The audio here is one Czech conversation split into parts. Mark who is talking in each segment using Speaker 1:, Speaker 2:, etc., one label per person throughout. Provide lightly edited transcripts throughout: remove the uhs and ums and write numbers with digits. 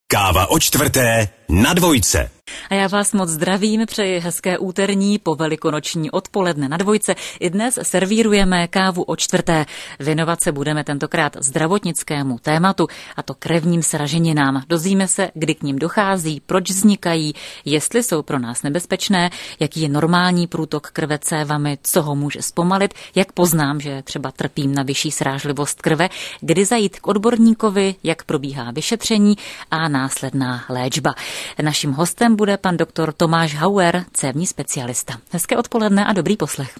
Speaker 1: Káva o čtvrté na Dvojce.
Speaker 2: A já vás moc zdravím, přeji hezké úterní po velikonoční odpoledne na Dvojce. I dnes servírujeme kávu o čtvrté. Věnovat se budeme tentokrát zdravotnickému tématu, a to krevním sraženinám. Dozvíme se, kdy k nim dochází, proč vznikají, jestli jsou pro nás nebezpečné, jaký je normální průtok krve cévami, co ho může zpomalit, jak poznám, že třeba trpím na vyšší srážlivost krve, kdy zajít k odborníkovi, jak probíhá vyšetření a následná léčba. Naším hostem bude pan doktor Tomáš Hauer, cévní specialista. Hezké odpoledne a dobrý poslech.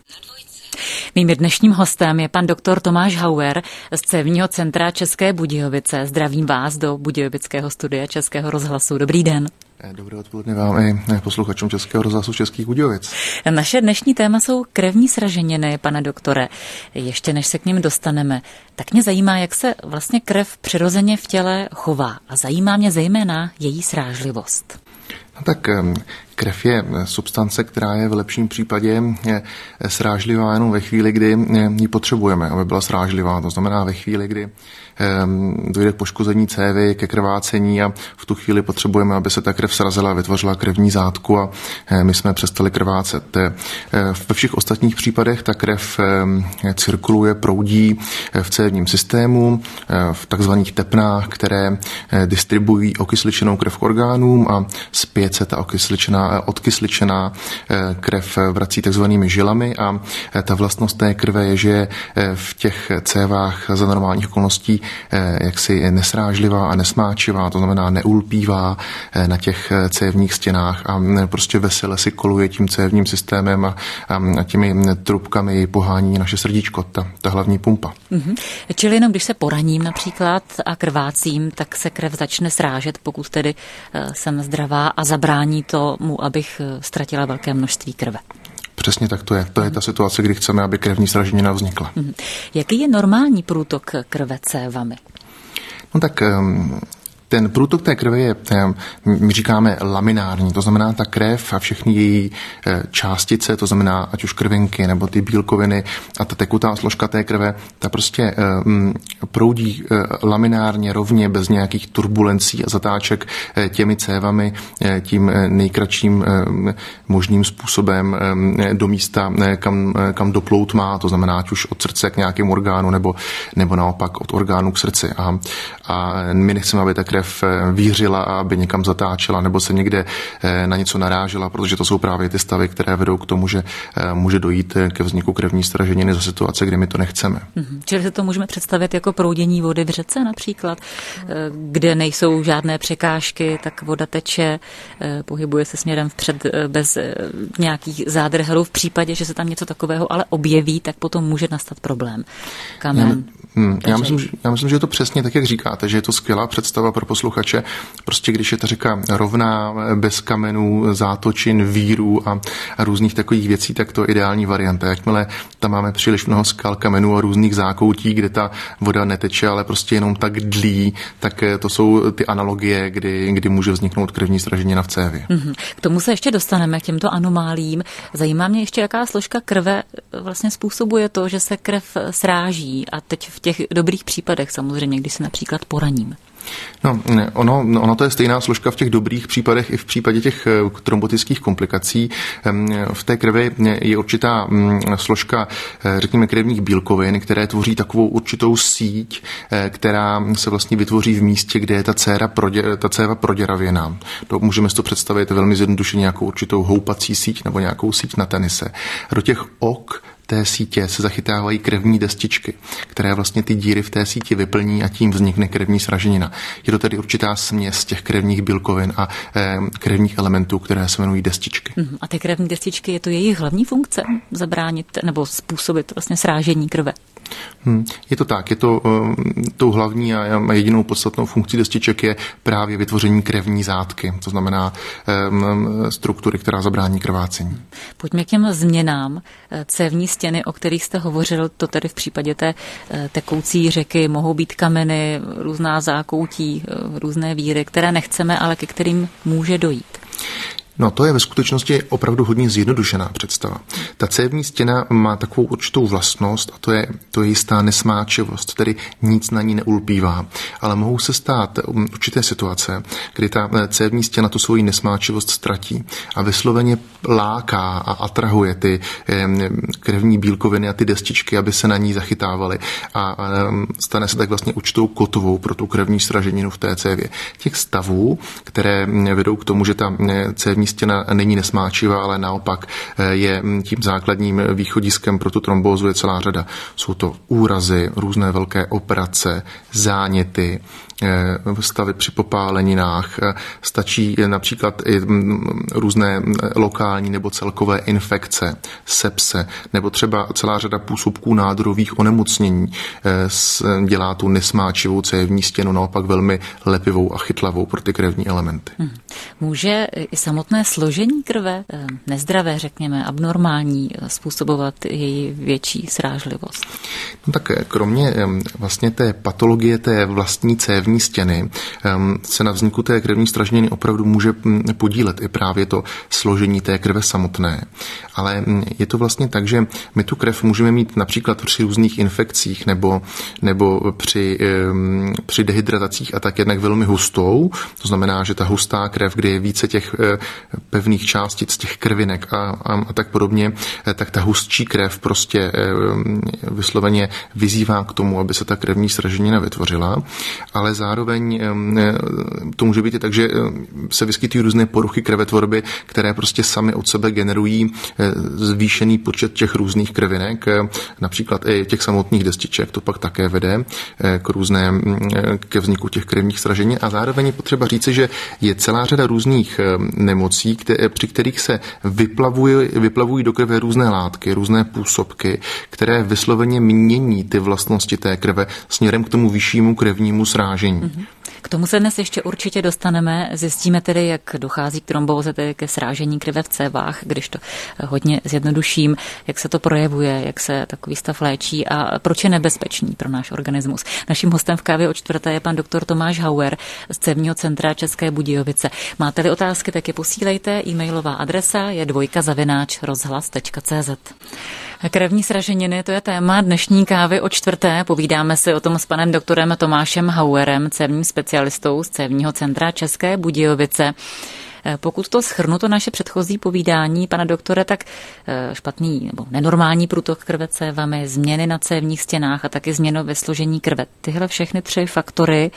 Speaker 2: Mým dnešním hostem je pan doktor Tomáš Hauer z Cévního centra České Budějovice. Zdravím vás do Budějovického studia Českého rozhlasu. Dobrý den.
Speaker 3: Dobré odpoledne vám i posluchačům Českého rozhlasu Českých Budějovic.
Speaker 2: Naše dnešní téma jsou krevní sraženiny, pane doktore. Ještě než se k nim dostaneme, tak mě zajímá, jak se vlastně krev přirozeně v těle chová. A zajímá mě zejména její srážlivost.
Speaker 3: No tak krev je substance, která je v lepším případě srážlivá jenom ve chvíli, kdy ji potřebujeme, aby byla srážlivá. To znamená ve chvíli, kdy dojde k poškození cévy, ke krvácení a v tu chvíli potřebujeme, aby se ta krev srazila, vytvořila krevní zátku a my jsme přestali krvácet. Ve všech ostatních případech ta krev cirkuluje, proudí v cévním systému, v takzvaných tepnách, které distribuují okysličenou krev k orgánům a zpět se ta odkysličená krev vrací takzvanými žilami a ta vlastnost té krve je, že v těch cévách za normálních okolností jaksi nesrážlivá a nesmáčivá, to znamená neulpívá na těch cévních stěnách a prostě vesele si koluje tím cévním systémem a těmi trubkami pohání naše srdíčko, ta hlavní pumpa.
Speaker 2: Čili jenom když se poraním například a krvácím, tak se krev začne srážet, pokud tedy jsem zdravá a zabrání tomu, abych ztratila velké množství krve.
Speaker 3: Přesně tak to je. To je ta situace, kdy chceme, aby krevní sraženina vznikla.
Speaker 2: Jaký je normální průtok krve cévami?
Speaker 3: No tak ten průtok té krve je, my říkáme, laminární, to znamená ta krev a všechny její částice, to znamená ať už krvinky nebo ty bílkoviny a ta tekutá složka té krve, ta prostě proudí laminárně, rovně, bez nějakých turbulencí a zatáček těmi cévami tím nejkratším možným způsobem do místa, kam doplout má, to znamená ať už od srdce k nějakému orgánu nebo naopak od orgánu k srdci. A my nechceme, aby ta krev vířila a aby někam zatáčela nebo se někde na něco narážela, protože to jsou právě ty stavy, které vedou k tomu, že může dojít ke vzniku krevní sraženiny za situace, kdy my to nechceme.
Speaker 2: Čili se to můžeme představit jako proudění vody v řece například, kde nejsou žádné překážky, tak voda teče, pohybuje se směrem vpřed bez nějakých zádrhelů. V případě, že se tam něco takového ale objeví, tak potom může nastat problém. Kamen.
Speaker 3: Já myslím, že je to přesně tak, jak říkáte, že je to skvělá představa pro posluchače. Prostě když je ta řeka rovná, bez kamenů, zátočin, vírů a různých takových věcí, tak to je ideální varianta. Jakmile tam máme příliš mnoho skal, kamenů a různých zákoutí, kde ta voda neteče, ale prostě jenom tak dlí, tak to jsou ty analogie, kdy může vzniknout krevní sraženina v cévě.
Speaker 2: K tomu se ještě dostaneme, k těmto anomálím. Zajímá mě ještě, jaká složka krve vlastně způsobuje to, že se krev sráží, a teď v těch dobrých případech samozřejmě, když se například poraním.
Speaker 3: No, ono to je stejná složka v těch dobrých případech i v případě těch trombotických komplikací. V té krvi je určitá složka, řekněme, krevních bílkovin, které tvoří takovou určitou síť, která se vlastně vytvoří v místě, kde je ta céva proděravěná. To můžeme si to představit velmi zjednodušeně jako určitou houpací síť nebo nějakou síť na tenise. Do těch ok té sítě se zachytávají krevní destičky, které vlastně ty díry v té síti vyplní a tím vznikne krevní sraženina. Je to tedy určitá směs těch krevních bílkovin a krevních elementů, které se jmenují destičky.
Speaker 2: A ty krevní destičky, je to jejich hlavní funkce zabránit nebo způsobit vlastně srážení krve?
Speaker 3: Je to tak, je to tou hlavní a jedinou podstatnou funkcí destiček je právě vytvoření krevní zátky, to znamená struktury, která zabrání krvácení.
Speaker 2: Pojďme k těm změnám. Cévní stěny, o kterých jste hovořil, to tedy v případě té tekoucí řeky mohou být kameny, různá zákoutí, různé víry, které nechceme, ale ke kterým může dojít.
Speaker 3: No, to je ve skutečnosti opravdu hodně zjednodušená představa. Ta cévní stěna má takovou určitou vlastnost a to je jistá nesmáčivost, tedy nic na ní neulpívá. Ale mohou se stát určité situace, kdy ta cévní stěna tu svoji nesmáčivost ztratí a vysloveně láká a atrahuje ty krevní bílkoviny a ty destičky, aby se na ní zachytávaly a stane se tak vlastně určitou kotvou pro tu krevní sraženinu v té cévě. Těch stavů, které vedou k tomu, že ta cévní stěna není nesmáčivá, ale naopak je tím základním východiskem pro tu trombózu, je celá řada. Jsou to úrazy, různé velké operace, záněty, stavy při popáleninách, stačí například i různé lokální nebo celkové infekce, sepse, nebo třeba celá řada působků nádorových onemocnění dělá tu nesmáčivou cévní stěnu naopak velmi lepivou a chytlavou pro ty krevní elementy.
Speaker 2: Může i samotné složení krve, nezdravé, řekněme, abnormální, způsobovat její větší srážlivost?
Speaker 3: No tak kromě vlastně té patologie té vlastní cévní stěny se na vzniku té krevní sraženiny opravdu může podílet i právě to složení té krve samotné. Ale je to vlastně tak, že my tu krev můžeme mít například při různých infekcích nebo při dehydratacích a tak jednak velmi hustou. To znamená, že ta hustá krev, kde je více těch pevných částic, těch krvinek a tak podobně, tak ta hustší krev prostě vysloveně vyzývá k tomu, aby se ta krevní sraženina vytvořila, ale zároveň to může být i tak, že se vyskytují různé poruchy krvetvorby, které prostě sami od sebe generují zvýšený počet těch různých krvinek, například i těch samotných destiček, to pak také vede ke vzniku těch krevních sraženin a zároveň je potřeba říci, že je celá řada různých nemocí, při kterých se vyplavují do krve různé látky, různé působky, které vysloveně mění ty vlastnosti té krve směrem k tomu vyššímu krevnímu srážení.
Speaker 2: K tomu se dnes ještě určitě dostaneme. Zjistíme tedy, jak dochází k trombóze, tedy ke srážení krve v cévách, když to hodně zjednoduším, jak se to projevuje, jak se takový stav léčí a proč je nebezpečný pro náš organismus. Naším hostem v Kávě o čtvrté je pan doktor Tomáš Hauer z Cévního centra České Budějovice. Máte-li otázky, tak je posílejte. E-mailová adresa je dvojka@rozhlas.cz. Krevní sraženiny, to je téma dnešní Kávy o čtvrté. Povídáme si o tom s panem doktorem Tomášem Hauerem, cévním specialistou z Cévního centra České Budějovice. Pokud to shrnu, to naše předchozí povídání, pane doktore, tak špatný nebo nenormální průtok krve cévami, změny na cévních stěnách a taky změny ve složení krve. Tyhle všechny 3 faktory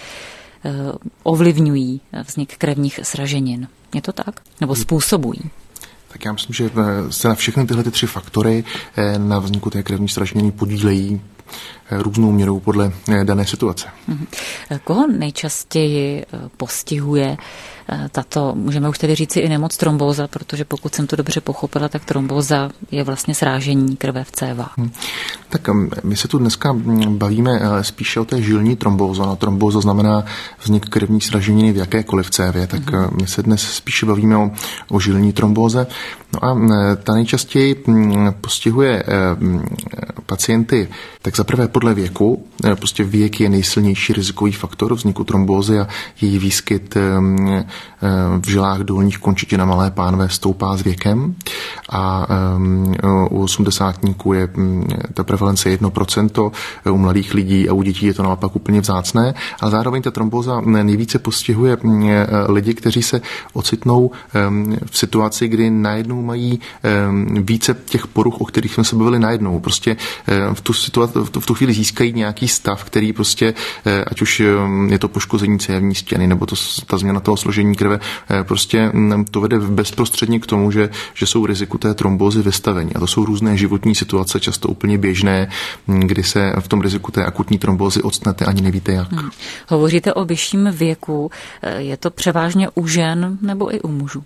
Speaker 2: ovlivňují vznik krevních sraženin. Je to tak? Nebo způsobují?
Speaker 3: Tak já myslím, že se na všechny tyhle 3 faktory na vzniku té krevní sraženiny podílejí různou měrou podle dané situace.
Speaker 2: Koho nejčastěji postihuje tato, můžeme už tedy říci i nemoc trombóza, protože pokud jsem to dobře pochopila, tak trombóza je vlastně srážení krve v cévách.
Speaker 3: Tak my se tu dneska bavíme spíše o té žilní trombóze. No, trombóza znamená vznik krevní sraženiny v jakékoliv cévě, tak my se dnes spíše bavíme o žilní trombóze. No a ta nejčastěji postihuje pacienty tak zaprvé podle věku. Prostě věk je nejsilnější rizikový faktor vzniku trombózy a její výskyt v žilách dolních končetin a malé pánve stoupá s věkem a u 80níků je ta prevalence 1%, u mladých lidí a u dětí je to naopak úplně vzácné, ale zároveň ta trombóza nejvíce postihuje lidi, kteří se ocitnou v situaci, kdy najednou mají více těch poruch, o kterých jsme se bavili najednou. Prostě v tu chvíli získají nějaký stav, který prostě, ať už je to poškození cévní stěny nebo ta změna toho složení krve, prostě to vede bezprostředně k tomu, že jsou riziku té trombózy vystaveni. A to jsou různé životní situace, často úplně běžné, kdy se v tom riziku té akutní trombózy odstnete, ani nevíte jak.
Speaker 2: Hovoříte o vyšším věku. Je to převážně u žen nebo i u mužů?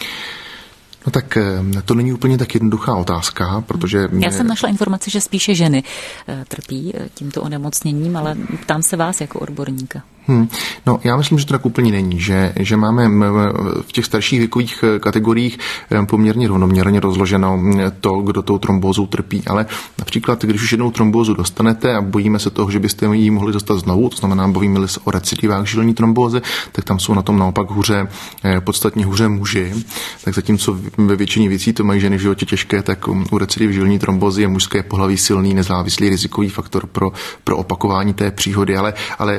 Speaker 3: No tak to není úplně tak jednoduchá otázka, protože...
Speaker 2: Já jsem našla informaci, že spíše ženy trpí tímto onemocněním, ale ptám se vás jako odborníka.
Speaker 3: No, já myslím, že to tak úplně není, že máme v těch starších věkových kategoriích poměrně rovnoměrně rozloženo to, kdo tou trombózou trpí, ale například, když už jednou trombózu dostanete a bojíme se toho, že byste ji mohli dostat znovu, to znamená, bavíme se o recidivách žilní trombózy, tak tam jsou na tom naopak podstatně hůře muži, tak zatímco ve většině věcí to mají ženy v životě těžké, tak u recidiv žilní trombózy je mužské pohlaví silný, nezávislý rizikový faktor pro opakování té příhody, ale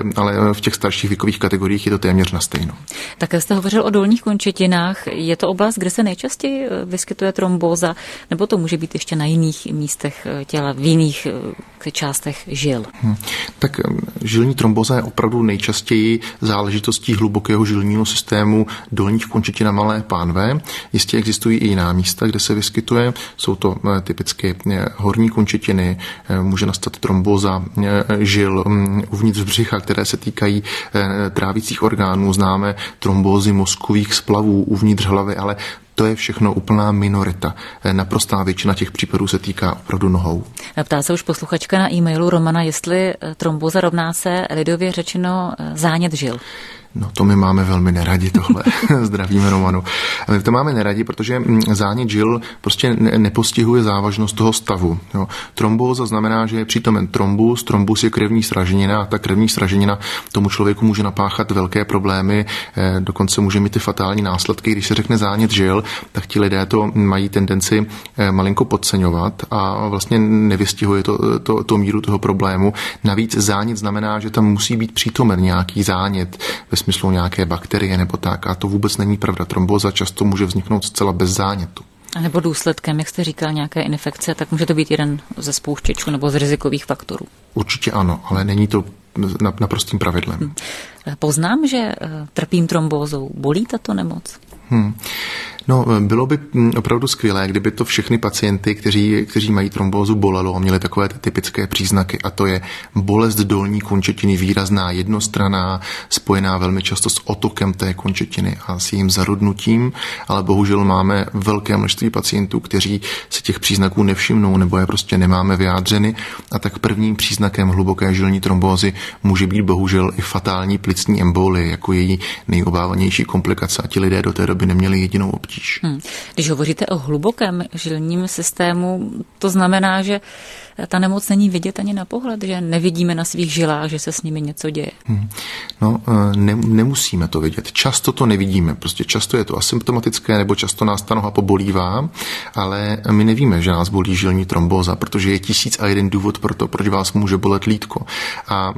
Speaker 3: v těch starších věkových kategoriích je to téměř na stejno.
Speaker 2: Také jste hovořil o dolních končetinách. Je to oblast, kde se nejčastěji vyskytuje trombóza, nebo to může být ještě na jiných místech těla, v jiných částech žil?
Speaker 3: Tak žilní trombóza je opravdu nejčastěji záležitostí hlubokého žilního systému dolních končetin a malé pánve. Jistě existují i jiná místa, kde se vyskytuje. Jsou to typicky horní končetiny, může nastat trombóza žil uvnitř břicha, které se týkají trávicích orgánů, známe trombózy mozkových splavů uvnitř hlavy, ale to je všechno úplná minorita. Naprostá většina těch případů se týká opravdu nohou.
Speaker 2: Ptá se už posluchačka na e-mailu Romana, jestli trombóza rovná se lidově řečeno zánět žil.
Speaker 3: No to my máme velmi neradi tohle. Zdravíme Romanu. A my to máme neradi, protože zánět žil prostě nepostihuje závažnost toho stavu. Jo. Trombóza znamená, že je přítomen trombus. Trombus je krevní sraženina a ta krevní sraženina tomu člověku může napáchat velké problémy, dokonce může mít ty fatální následky. Když se řekne zánět žil, tak ti lidé to mají tendenci malinko podceňovat a vlastně nevystihuje to míru toho problému. Navíc zánět znamená, že tam musí být přítomen nějaký zánět ve smyslu nějaké bakterie nebo tak. A to vůbec není pravda. Trombóza často může vzniknout zcela bez zánětu.
Speaker 2: A nebo důsledkem, jak jste říkal, nějaké infekce, tak může to být jeden ze spouštěčů nebo z rizikových faktorů.
Speaker 3: Určitě ano, ale není to naprostým pravidlem.
Speaker 2: Poznám, že trpím trombózou. Bolí tato nemoc?
Speaker 3: No, bylo by opravdu skvělé, kdyby to všechny pacienty, kteří mají trombózu, bolelo a měli takové typické příznaky, a to je bolest dolní končetiny, výrazná jednostranná, spojená velmi často s otokem té končetiny a s jejím zarudnutím, ale bohužel máme velké množství pacientů, kteří se těch příznaků nevšimnou nebo je prostě nemáme vyjádřeny, a tak prvním příznakem hluboké žilní trombózy může být bohužel i fatální plicní embolie jako její nejobávanější komplikace, a ti lidé do té doby neměli jedinou obtíž.
Speaker 2: Když hovoříte o hlubokém žilním systému, to znamená, že ta nemoc není vidět ani na pohled, že nevidíme na svých žilách, že se s nimi něco děje.
Speaker 3: No, nemusíme to vidět. Často to nevidíme. Prostě často je to asymptomatické, nebo často nás ta noha pobolívá, ale my nevíme, že nás bolí žilní trombóza, protože je 1001 důvod pro to, proč vás může bolet lýtko. A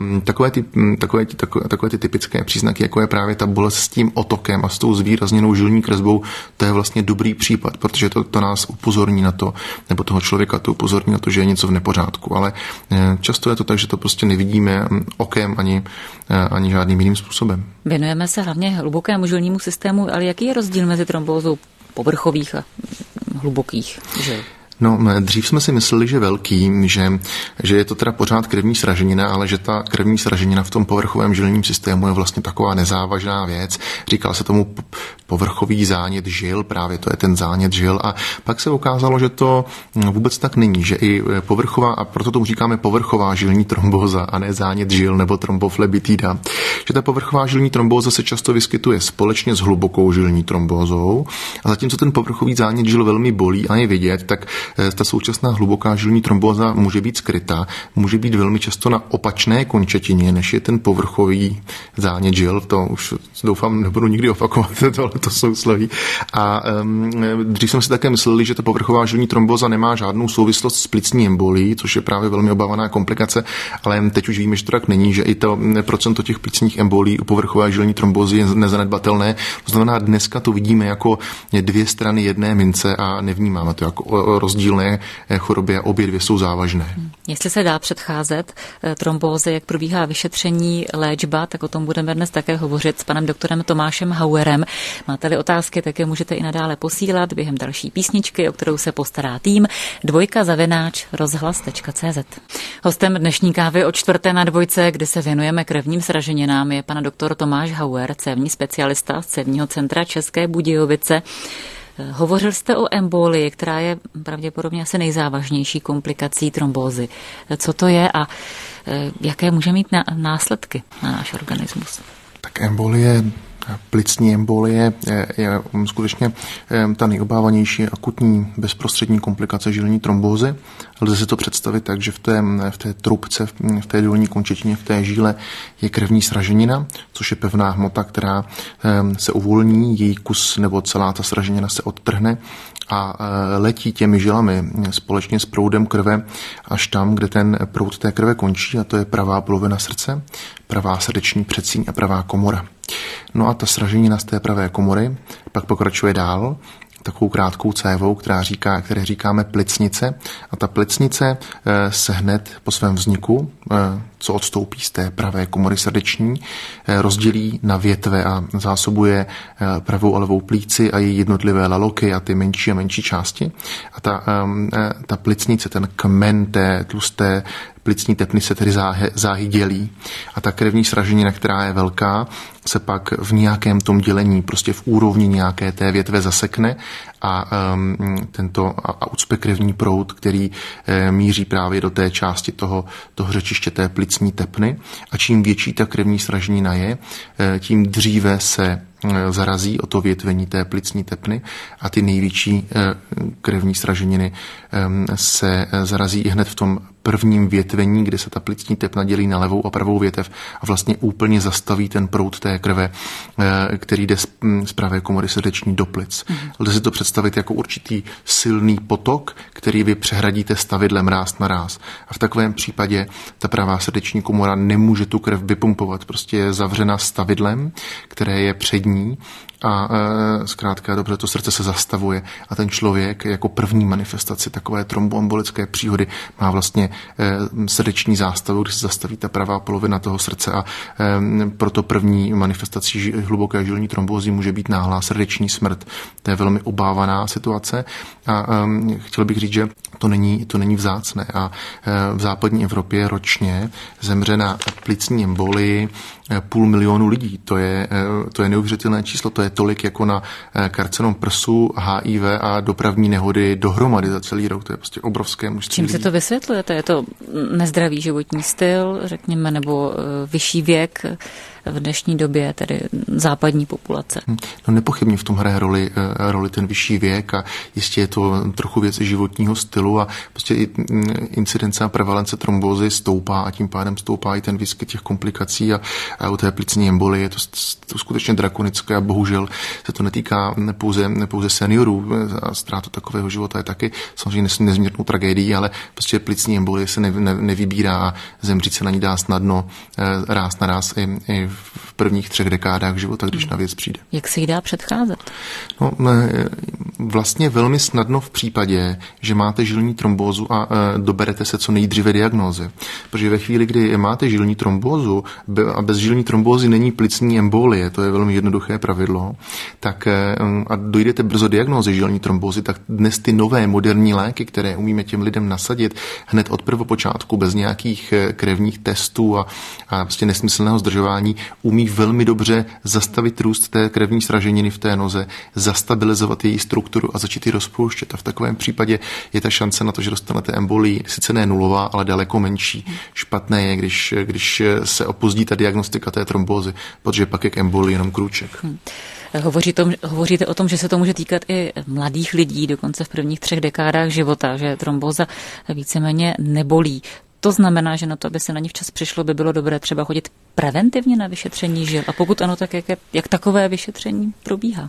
Speaker 3: takové ty typické příznaky, jako je právě ta bolest s tím otokem a s tou zvýrazněnou žilní kresbou, to je vlastně dobrý případ, protože to nás upozorní na to, nebo toho člověka to upozorní na to, že je něco v nepořádku, ale často je to tak, že to prostě nevidíme okem ani žádným jiným způsobem.
Speaker 2: Věnujeme se hlavně hlubokému žilnímu systému, ale jaký je rozdíl mezi trombózou povrchových a hlubokých žil?
Speaker 3: No, dřív jsme si mysleli, že velký, že je to teda pořád krevní sraženina, ale že ta krevní sraženina v tom povrchovém žilním systému je vlastně taková nezávažná věc. Říkal se tomu povrchový zánět žil, právě to je ten zánět žil, a pak se ukázalo, že to vůbec tak není, že i povrchová, a proto tomu říkáme povrchová žilní trombóza a ne zánět žil nebo tromboflebitida, že ta povrchová žilní trombóza se často vyskytuje společně s hlubokou žilní trombózou, a zatímco ten povrchový zánět žil velmi bolí a je vidět, tak ta současná hluboká žilní trombóza může být skrytá, může být velmi často na opačné končetině, než je ten povrchový zánět žil. To už doufám nebudu nikdy opakovat, tohleto sousloví. A dřív jsme si také mysleli, že ta povrchová žilní trombóza nemá žádnou souvislost s plicní embolií, což je právě velmi obávaná komplikace, ale teď už víme, že to tak není, že i to procento těch plicních embolí u povrchové žilní trombózy je nezanedbatelné. To znamená, dneska to vidíme jako dvě strany jedné mince a nevnímáme to jako rozdílné choroby, a obě dvě jsou závažné.
Speaker 2: Jestli se dá předcházet trombóze, jak probíhá vyšetření, léčba, tak o tom budeme dnes také hovořit s panem doktorem Tomášem Hauerem. Máte-li otázky, tak je můžete i nadále posílat během další písničky, o kterou se postará tým 2@rozhlas.cz. Hostem dnešní kávy o 4. na 2, kdy se věnujeme krevním sraženinám, je pan doktor Tomáš Hauer, cévní specialista z Cévního centra České Budějovice. Hovořil jste o embolii, která je pravděpodobně asi nejzávažnější komplikací trombózy. Co to je a jaké může mít následky na náš organismus?
Speaker 3: Tak embolie, plicní embolie je skutečně ta nejobávanější akutní bezprostřední komplikace žilní trombózy. Lze si to představit tak, že v té trubce, v té dolní končetině, v té žíle je krevní sraženina, což je pevná hmota, která se uvolní, její kus nebo celá ta sraženina se odtrhne a letí těmi žilami společně s proudem krve až tam, kde ten proud té krve končí, a to je pravá polovina srdce, pravá srdeční předsíň a pravá komora. No a ta sraženina z té pravé komory pak pokračuje dál takovou krátkou cévou, které říkáme plicnice. A ta plicnice se hned po svém vzniku, co odstoupí z té pravé komory srdeční, rozdělí na větve a zásobuje pravou a levou plíci a její jednotlivé laloky a ty menší a menší části. A ta plicnice, ten kmen té tlusté plicní tepny se tedy záhy dělí. A ta krevní sraženina, která je velká, se pak v nějakém tom dělení, prostě v úrovni nějaké té větve zasekne a ucpe krevní proud, který míří právě do té části toho řečiště té plicní tepny. A čím větší ta krevní sraženina je, tím dříve se zarazí o to větvení té plicní tepny a ty největší krevní sraženiny se zarazí i hned v tom prvním větvení, kde se ta plicní tepna dělí na levou a pravou větev a vlastně úplně zastaví ten proud té krve, který jde z pravé komory srdeční do plic. Lze si to představit jako určitý silný potok, který vy přehradíte stavidlem ráz na ráz. A v takovém případě ta pravá srdeční komora nemůže tu krev vypumpovat, prostě je zavřena stavidlem, které je přední a zkrátka dobře to srdce se zastavuje a ten člověk jako první manifestaci takové tromboembolické příhody má vlastně srdeční zástavu, kdy se zastaví ta pravá polovina toho srdce a proto první manifestací hluboké žilní trombózy může být náhlá srdeční smrt. To je velmi obávaná situace a chtěl bych říct, že to není vzácné a v západní Evropě ročně zemře na plicní embolii 500 000 lidí. To je neuvěřitelné číslo, to je tolik jako na karcinom prsu, HIV a dopravní nehody dohromady za celý rok. To je prostě obrovské množství.
Speaker 2: Čím se to vysvětlujete? Je to nezdravý životní styl, řekněme, nebo vyšší věk v dnešní době, tedy západní populace?
Speaker 3: No nepochybně v tom hraje roli ten vyšší věk a jistě je to trochu věc životního stylu a prostě incidence a prevalence trombózy stoupá a tím pádem stoupá i ten výskyt těch komplikací a u té plicní embolie je to skutečně drakonické a bohužel se to netýká pouze seniorů a ztrátu takového života je taky samozřejmě nezměrnou tragédií, ale prostě plicní embolie se nevybírá a zemřít se na ní dá snadno ráz na ráz i v prvních 3 dekádách života, když na věc přijde.
Speaker 2: Jak se jí dá předcházet?
Speaker 3: No, vlastně velmi snadno v případě, že máte žilní trombózu a doberete se co nejdříve diagnózy. Protože ve chvíli, kdy máte žilní trombózu a bez žilní trombózy není plicní embolie, to je velmi jednoduché pravidlo, tak a dojdete brzo diagnózy žilní trombózy, tak dnes ty nové moderní léky, které umíme těm lidem nasadit hned od prvopočátku bez nějakých krevních testů a prostě nesmyslného zdržování, umí velmi dobře zastavit růst té krevní sraženiny v té noze, zastabilizovat její strukturu a začít ji rozpouštět. A v takovém případě je ta šance na to, že dostanete embolii sice ne nulová, ale daleko menší. Špatné je, když se opozdí ta diagnostika té trombózy, protože pak je k embolii jenom krůček.
Speaker 2: Hovoříte o tom, že se to může týkat i mladých lidí, dokonce v prvních 3 dekádách života, že trombóza víceméně nebolí. To znamená, že na to, aby se na ní včas přišlo, by bylo dobré třeba chodit preventivně na vyšetření žil. A pokud ano, tak jak takové vyšetření probíhá?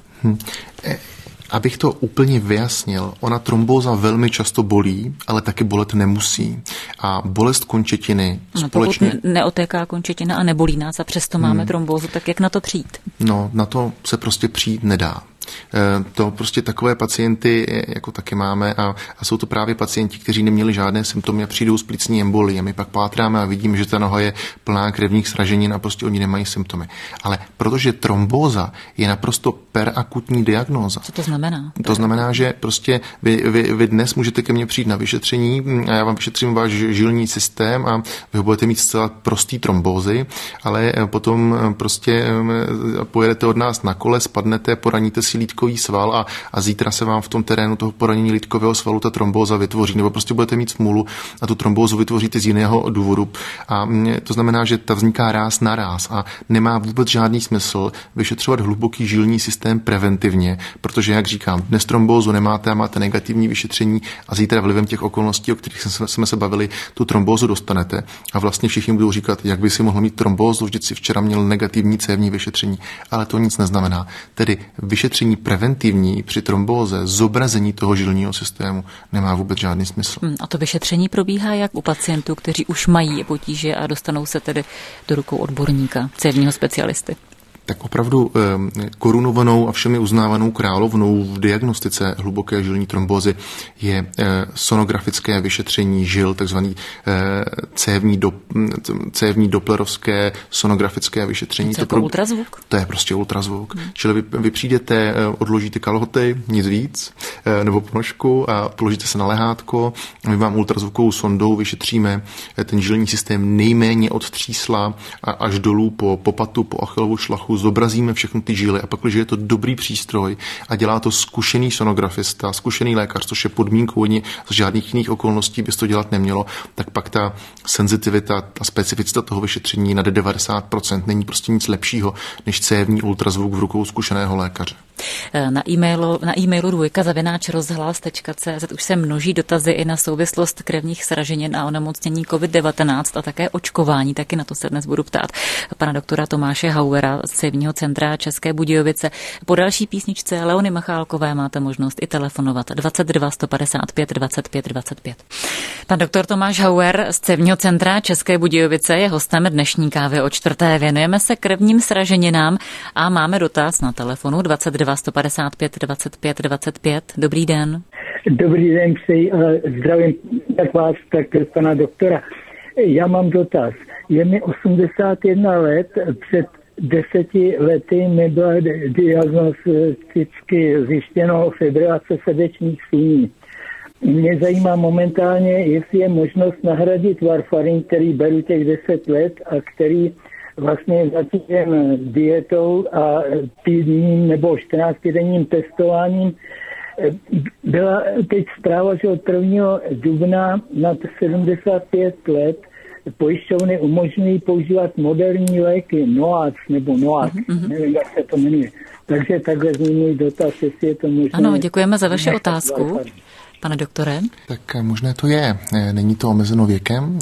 Speaker 3: Abych to úplně vyjasnil, ona trombóza velmi často bolí, ale taky bolet nemusí. A bolest končetiny společně...
Speaker 2: Pokud neotéká končetina a nebolí nás a přesto máme trombózu, tak jak na to přijít?
Speaker 3: No, na to se prostě přijít nedá. To prostě takové pacienty jako taky máme a jsou to právě pacienti, kteří neměli žádné symptomy a přijdou s plicní embolie. My pak pátráme a vidíme, že ta noha je plná krevních sraženin a prostě oni nemají symptomy. Ale protože trombóza je naprosto perakutní diagnóza.
Speaker 2: Co to znamená? znamená?
Speaker 3: To znamená, že prostě vy dnes můžete ke mně přijít na vyšetření a já vám vyšetřím váš žilní systém a vy budete mít zcela prostý trombózy, ale potom prostě pojedete od nás na kole, spadnete, poraníte si lýtkový sval a zítra se vám v tom terénu toho poranění lýtkového svalu ta trombóza vytvoří, nebo prostě budete mít smůlu a tu trombózu vytvoříte z jiného důvodu. A to znamená, že ta vzniká ráz na ráz a nemá vůbec žádný smysl vyšetřovat hluboký žilní systém preventivně, protože, jak říkám, dnes trombózu nemáte a máte negativní vyšetření a zítra vlivem těch okolností, o kterých jsme se bavili, tu trombózu dostanete. A vlastně všichni budou říkat, jak by si mohl mít trombózu, vždyť si včera měl negativní cévní vyšetření, ale to nic neznamená. Tedy vyšetření preventivní při trombóze, zobrazení toho žilního systému nemá vůbec žádný smysl.
Speaker 2: A to vyšetření probíhá jak u pacientů, kteří už mají potíže a dostanou se tedy do rukou odborníka, cévního specialisty?
Speaker 3: Tak opravdu korunovanou a všemi uznávanou královnou v diagnostice hluboké žilní trombózy je sonografické vyšetření žil, takzvaný cévní dopplerovské sonografické vyšetření.
Speaker 2: To je jako ultrazvuk?
Speaker 3: To je prostě ultrazvuk. Čili vy přijdete, odložíte kalhoty, nic víc, nebo ponožku a položíte se na lehátko. My vám ultrazvukovou sondou vyšetříme ten žilní systém nejméně od třísla až dolů po patu, po achilovu šlachu, zobrazíme všechny ty žíly a pak, když je to dobrý přístroj a dělá to zkušený sonografista, zkušený lékař, což je podmínkou, z žádných jiných okolností bys to dělat nemělo, tak pak ta senzitivita, ta specificita toho vyšetření nad 90%. Není prostě nic lepšího než cévní ultrazvuk v rukou zkušeného lékaře.
Speaker 2: Na e-mailu dvojka@rozhlas.cz už se množí dotazy i na souvislost krevních sraženin a onemocnění COVID-19 a také očkování. Taky na to se dnes budu ptát pana doktora Tomáše Hauera z Cévního centra České Budějovice. Po další písničce Leony Machálkové máte možnost i telefonovat 22 155 25 25. Pan doktor Tomáš Hauer z Cévního centra České Budějovice je hostem dnešní kávy o čtvrté. Věnujeme se krevním sraženinám a máme dotaz na telefonu 22 155 25 25. Dobrý den.
Speaker 4: Dobrý den, přeji, zdravím tak vás, tak pana doktora. Já mám dotaz. Je mi 81 let, před 10 lety mi byla diagnosticky zjištěno fibrilace srdečních síní. Mě zajímá momentálně, jestli je možnost nahradit varfarin, který beru těch 10 let a který vlastně zatížen dietou a týdním nebo 14denním testováním. Byla teď zpráva, že od 1. dubna nad 75 let pojišťovny umožňují používat moderní léky, NOAC nebo NOAC, nevím, jak se to jmenuje. Takže takhle zní můj dotaz, jestli je to možné.
Speaker 2: Ano, děkujeme za vaši otázku. Pane doktore?
Speaker 3: Tak možné to je. Není to omezeno věkem.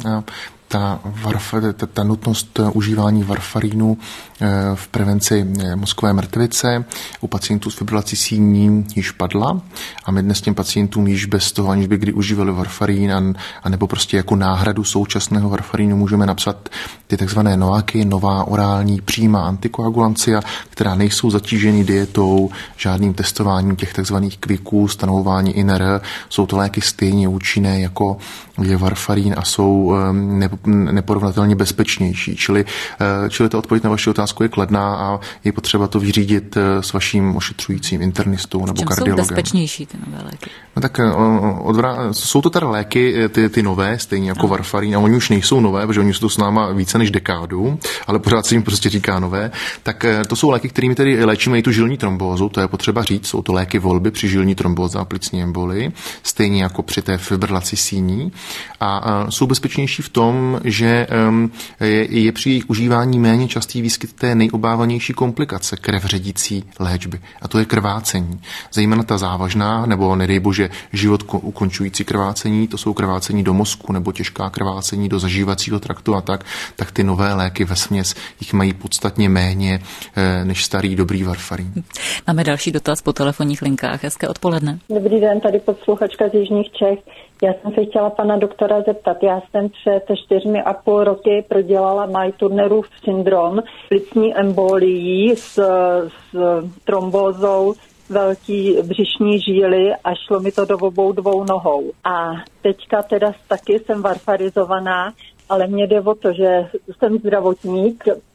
Speaker 3: Ta nutnost užívání varfarínu v prevenci mozkové mrtvice u pacientů s fibrilací síní již padla a my dnes těm pacientům již bez toho, aniž by kdy užívali varfarín a nebo prostě jako náhradu současného varfarínu můžeme napsat ty takzvané NOACy, nová orální přímá antikoagulancia, která nejsou zatíženy dietou, žádným testováním těch takzvaných kviků, stanovování INR. Jsou to léky stejně účinné jako je varfarín a jsou neporovnatelně bezpečnější. Čili ta odpověď na vaši otázku je kladná a je potřeba to vyřídit s vaším ošetřujícím internistou nebo kardiologem.
Speaker 2: Jsou bezpečnější ty nové léky?
Speaker 3: No tak jsou to teda léky, ty nové, stejně jako varfarín, a oni už nejsou nové, protože oni jsou to s náma více než dekádu, ale pořád se jim prostě říká nové. Tak to jsou léky, kterými tedy léčíme i tu žilní trombózu, to je potřeba říct, jsou to léky volby při žilní trombóze a plicní embolii, stejně jako při té fibrilaci síní a jsou bezpečnější v tom, že je při jejich užívání méně častý výskyt té nejobávanější komplikace krevředící léčby. A to je krvácení. Zejména ta závažná, nebo nedej bože život ukončující krvácení, to jsou krvácení do mozku nebo těžká krvácení do zažívacího traktu a tak ty nové léky vesměs jich mají podstatně méně než starý dobrý varfarín.
Speaker 2: Máme další dotaz po telefonních linkách. Hezké odpoledne.
Speaker 5: Dobrý den, tady posluchačka z Jižních Čech. Já jsem se chtěla pana doktora zeptat. Já jsem před 4,5 roky prodělala Turnerův syndrom, plicní embolií s trombózou velký břišní žíly a šlo mi to do obou dvou nohou. A teďka taky jsem varfarizovaná, ale mě jde o to, že jsem zdravotník,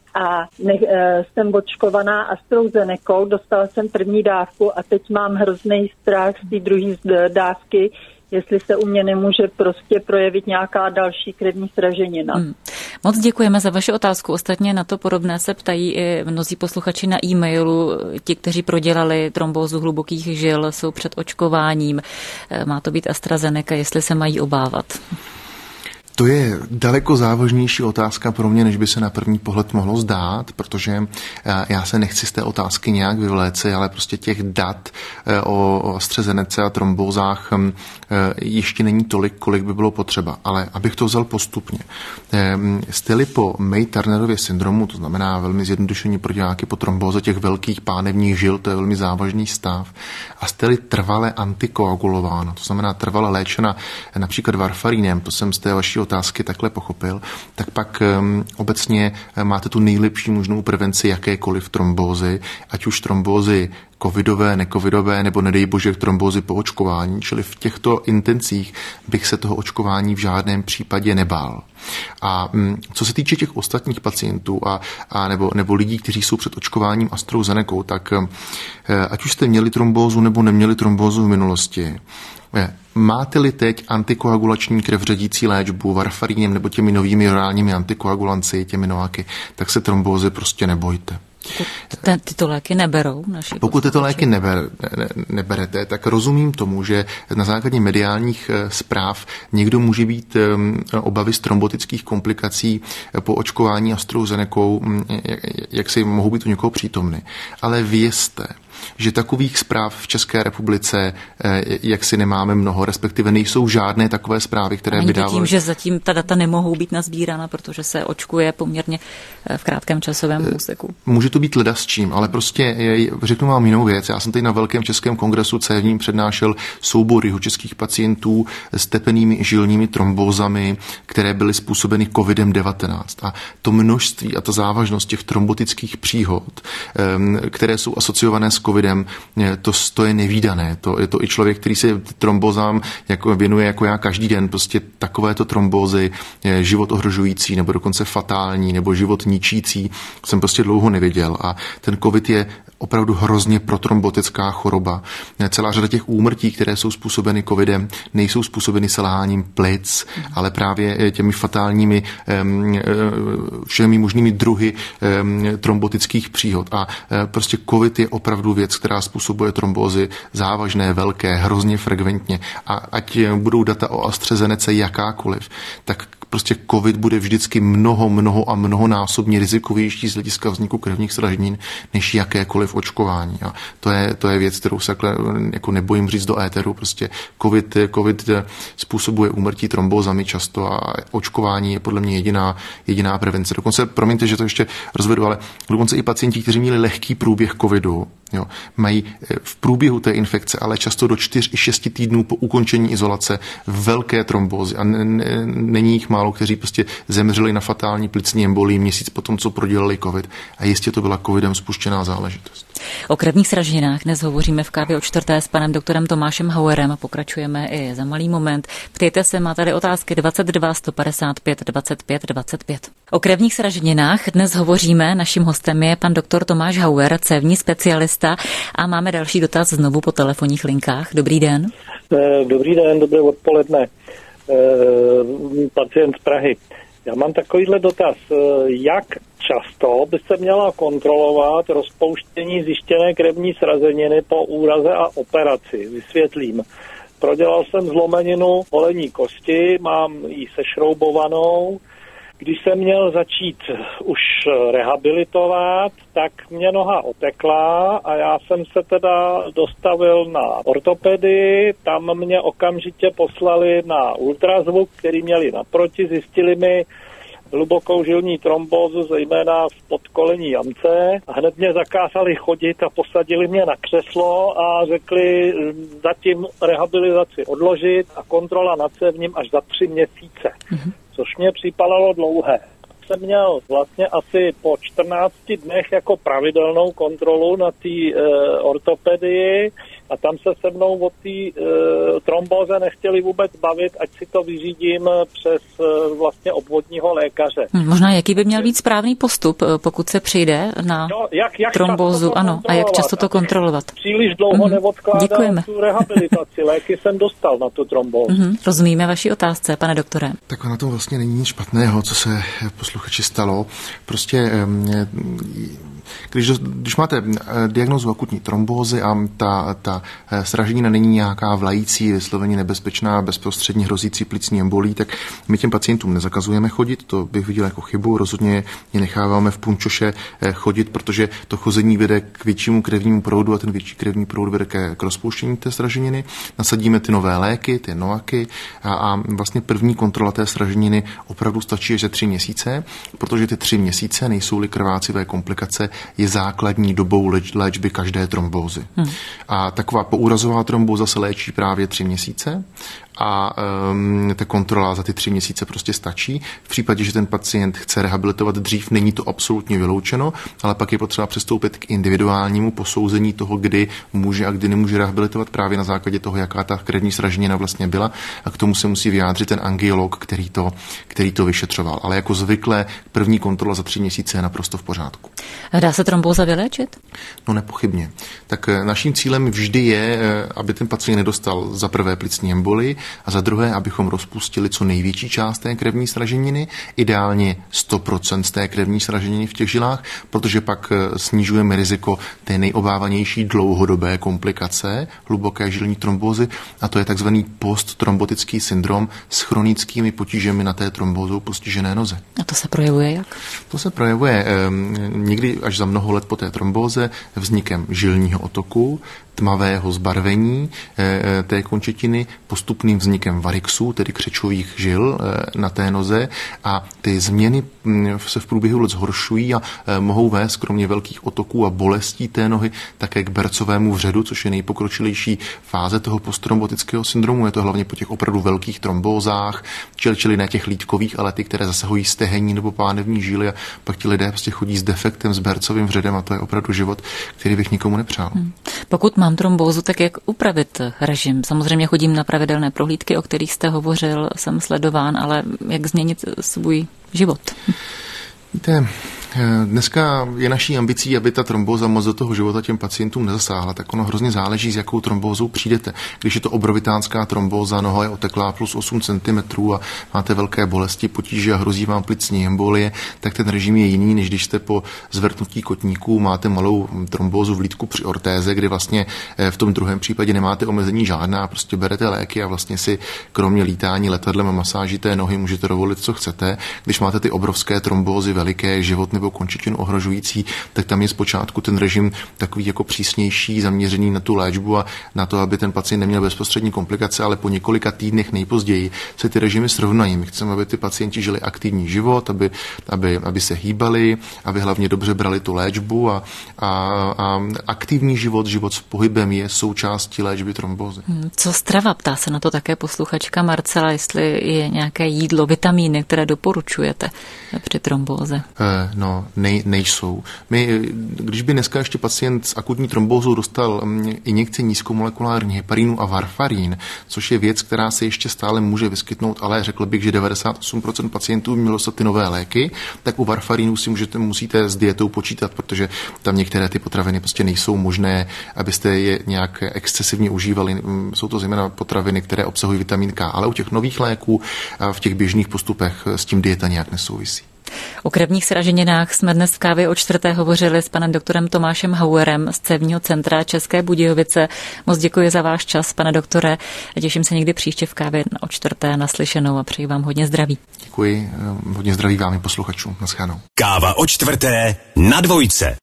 Speaker 5: a jsem očkovaná AstraZenecou, dostala jsem první dávku a teď mám hrozný strach z té druhé dávky, jestli se u mě nemůže prostě projevit nějaká další krevní sraženina.
Speaker 2: Moc děkujeme za vaši otázku. Ostatně na to podobné se ptají i mnozí posluchači na e-mailu. Ti, kteří prodělali trombózu hlubokých žil, jsou před očkováním. Má to být AstraZeneca, jestli se mají obávat?
Speaker 3: To je daleko závažnější otázka pro mě, než by se na první pohled mohlo zdát, protože já se nechci z té otázky nějak vyvléci, ale prostě těch dat o AstraZenece a trombózách ještě není tolik, kolik by bylo potřeba. Ale abych to vzal postupně. Jste-li po May-Turnerově syndromu, to znamená velmi zjednodušení protiváky po trombóze těch velkých pánevních žil, to je velmi závažný stav, a jste-li trvale antikoagulováno, to znamená trvale léčena například varfarinem, to jsem z té vaší otázky takhle pochopil, tak pak obecně máte tu nejlepší možnou prevenci jakékoliv trombózy, ať už trombózy covidové, necovidové, nebo nedej bože trombózy po očkování, čili v těchto intencích bych se toho očkování v žádném případě nebál. A co se týče těch ostatních pacientů nebo lidí, kteří jsou před očkováním AstraZenecou, tak ať už jste měli trombózu nebo neměli trombózu v minulosti, máte-li teď antikoagulační krevředící léčbu varfarinem nebo těmi novými orálními antikoagulanci, těmi nováky, tak se trombózy prostě nebojte.
Speaker 2: Tyto léky neberou naši
Speaker 3: Pokud tyto léky neberete, tak rozumím tomu, že na základě mediálních zpráv někdo může být obavy z trombotických komplikací po očkování AstraZenecou, jak si mohou být u někoho přítomny. Ale vězte, že takových zpráv v České republice jaksi nemáme mnoho, respektive nejsou žádné takové zprávy, které by dávaly.
Speaker 2: Tím, že zatím ta data nemohou být nazbírána, protože se očkuje poměrně v krátkém časovém úseku.
Speaker 3: Může to být leda s čím, ale prostě řeknu vám jinou věc. Já jsem tady na velkém českém kongresu cévním přednášel soubor jihočeských pacientů s tepenými žilními trombózami, které byly způsobeny COVID-19. A to množství a ta závažnost těch trombotických příhod, které jsou asociované s covidem, to je nevídané. To je to i člověk, který se trombózám věnuje jako já každý den. Prostě takovéto trombózy, život ohrožující nebo dokonce fatální nebo život ničící jsem prostě dlouho neviděl. A ten covid je opravdu hrozně protrombotická choroba. Celá řada těch úmrtí, které jsou způsobeny covidem, nejsou způsobeny selháním plic, ale právě těmi fatálními všemi možnými druhy trombotických příhod. A prostě covid je opravdu věc, která způsobuje trombózy závažné, velké, hrozně frekventně. A ať budou data o AstraZenece jakákoliv, tak prostě covid bude vždycky mnohonásobně rizikovější z hlediska vzniku krevních sraženin než jakékoliv očkování. A to je věc, kterou se jako nebojím říct do éteru. Prostě covid způsobuje úmrtí trombózami často a očkování je podle mě jediná prevence. Dokonce, promiňte, že to ještě rozvedu, ale dokonce i pacienti, kteří měli lehký průběh covidu, mají v průběhu té infekce, ale často do 4 i 6 týdnů po ukončení izolace velké trombózy a není jich málo, kteří prostě zemřeli na fatální plicní embolii měsíc potom, co prodělali covid. A jistě to byla covidem spuštěná záležitost.
Speaker 2: O krevních sraženinách dnes hovoříme v Kávě o čtvrté s panem doktorem Tomášem Hauerem. Pokračujeme i za malý moment. Ptejte se, má tady otázky 22 155 25 25. O krevních sraženinách dnes hovoříme. Naším hostem je pan doktor Tomáš Hauer, cévní specialista, a máme další dotaz znovu po telefonních linkách. Dobrý den.
Speaker 6: Dobrý den, dobré odpoledne. Pacient z Prahy. Já mám takovýhle dotaz. Jak často by se měla kontrolovat rozpouštění zjištěné krevní srazeniny po úraze a operaci? Vysvětlím. Prodělal jsem zlomeninu holenní kosti, mám ji sešroubovanou. Když jsem měl začít už rehabilitovat, tak mě noha otekla a já jsem se teda dostavil na ortopedii, tam mě okamžitě poslali na ultrazvuk, který měli naproti, zjistili mi hlubokou žilní trombózu, zejména v podkolení jamce, a hned mě zakázali chodit a posadili mě na křeslo a řekli zatím rehabilitaci odložit a kontrola na cévním až za 3 měsíce. Což mě připadalo dlouhé. Jsem měl vlastně asi po 14 dnech jako pravidelnou kontrolu na té ortopedii, a tam se se mnou o té trombóze nechtěli vůbec bavit, ať si to vyřídím přes vlastně obvodního lékaře.
Speaker 2: Možná jaký by měl být správný postup, pokud se přijde na trombózu, ano, a jak často to kontrolovat?
Speaker 6: Příliš dlouho neodkládám tu rehabilitaci, léky jsem dostal na tu trombózu.
Speaker 2: Rozumíme vaší otázce, pane doktore.
Speaker 3: Tak na tom vlastně není nic špatného, co se posluchači stalo. Prostě když máte diagnózu akutní trombózy a ta sraženina není nějaká vlající, vysloveně nebezpečná, bezprostředně hrozící plicní embolí, tak my těm pacientům nezakazujeme chodit, to bych viděl jako chybu, rozhodně je necháváme v punčoše chodit, protože to chození vede k většímu krevnímu proudu a ten větší krevní proud vede k rozpouštění té sraženiny. Nasadíme ty nové léky, ty noaky a vlastně první kontrola té sraženiny opravdu stačí až za 3 měsíce, protože ty 3 měsíce, nejsou-li krvácivé komplikace, je základní dobou léčby každé trombózy. A taková poúrazová trombóza se léčí právě 3 měsíce a ta kontrola za ty 3 měsíce prostě stačí. V případě, že ten pacient chce rehabilitovat dřív, není to absolutně vyloučeno, ale pak je potřeba přistoupit k individuálnímu posouzení toho, kdy může a kdy nemůže rehabilitovat právě na základě toho, jaká ta krevní sraženina vlastně byla, a k tomu se musí vyjádřit ten angiolog, který to vyšetřoval. Ale jako zvykle první kontrola za 3 měsíce je naprosto v pořádku.
Speaker 2: Dá se trombóza vyléčit?
Speaker 3: No nepochybně. Tak naším cílem vždy je, aby ten pacient nedostal za prvé plicní embolii a za druhé, abychom rozpustili co největší část té krevní sraženiny, ideálně 100% z té krevní sraženiny v těch žilách, protože pak snižujeme riziko té nejobávanější dlouhodobé komplikace hluboké žilní trombózy, a to je takzvaný posttrombotický syndrom s chronickými potížemi na té trombózou postižené noze.
Speaker 2: A to se projevuje jak?
Speaker 3: To se projevuje někdy až za mnoho let po té trombóze vznikem žilního otoku, tmavého zbarvení té končetiny, postupným vznikem varixů, tedy křečových žil na té noze, a ty změny se v průběhu let zhoršují a mohou vést kromě velkých otoků a bolestí té nohy také k bercovému vředu, což je nejpokročilejší fáze toho posttrombotického syndromu. Je to hlavně po těch opravdu velkých trombózách, čili ne těch lýtkových, ale ty, které zasahují stehenní nebo pánevní žíly, a pak ti lidé prostě chodí s defektem, s bercovým vředem, a to je opravdu život, který bych nikomu nepřál.
Speaker 2: Pokud mám trombózu, tak jak upravit režim? Samozřejmě chodím na pravidelné prohlídky, o kterých jste hovořil, jsem sledován, ale jak změnit svůj život?
Speaker 3: Víte, dneska je naší ambicí, aby ta trombóza moc do toho života těm pacientům nezasáhla, tak ono hrozně záleží, s jakou trombózou přijdete. Když je to obrovitánská trombóza, noha je oteklá plus 8 cm a máte velké bolesti, potíže a hrozí vám plicní embolie, tak ten režim je jiný, než když jste po zvrtnutí kotníků máte malou trombózu v lýtku při ortéze, kdy vlastně v tom druhém případě nemáte omezení žádná, prostě berete léky a vlastně si kromě lítání letadlem a masáží té nohy můžete dovolit, co chcete. Když máte ty obrovské trombózy, veliké, život nebo končetinu ohrožující, tak tam je zpočátku ten režim takový jako přísnější, zaměřený na tu léčbu a na to, aby ten pacient neměl bezprostřední komplikace, ale po několika týdnech nejpozději se ty režimy srovnají. My chceme, aby ty pacienti žili aktivní život, aby se hýbali, aby hlavně dobře brali tu léčbu a aktivní život s pohybem je součástí léčby trombózy.
Speaker 2: Co strava? Ptá se na to také posluchačka Marcela, jestli je nějaké jídlo, vitamíny, které doporučujete při trombóze.
Speaker 3: Nejsou. Když by dneska ještě pacient s akutní trombózou dostal injekci nízkomolekulární heparinu a varfarín, což je věc, která se ještě stále může vyskytnout, ale řekl bych, že 98% pacientů mělo dostat ty nové léky, tak u varfarínu si musíte s dietou počítat, protože tam některé ty potraviny prostě nejsou možné, abyste je nějak excesivně užívali. Jsou to zejména potraviny, které obsahují vitamin K, ale u těch nových léků a v těch běžných postupech s tím dieta nějak nesouvisí.
Speaker 2: O krevních sraženinách jsme dnes v Kávě o 4. hovořili s panem doktorem Tomášem Hauerem z Cévního centra České Budějovice. Moc děkuji za váš čas, pane doktore, a těším se někdy příště v Kávě o 4. naslyšenou a přeji vám hodně zdraví.
Speaker 3: Děkuji, hodně zdraví vám i posluchačům. Naschledanou.
Speaker 1: Káva o 4. na Dvojce.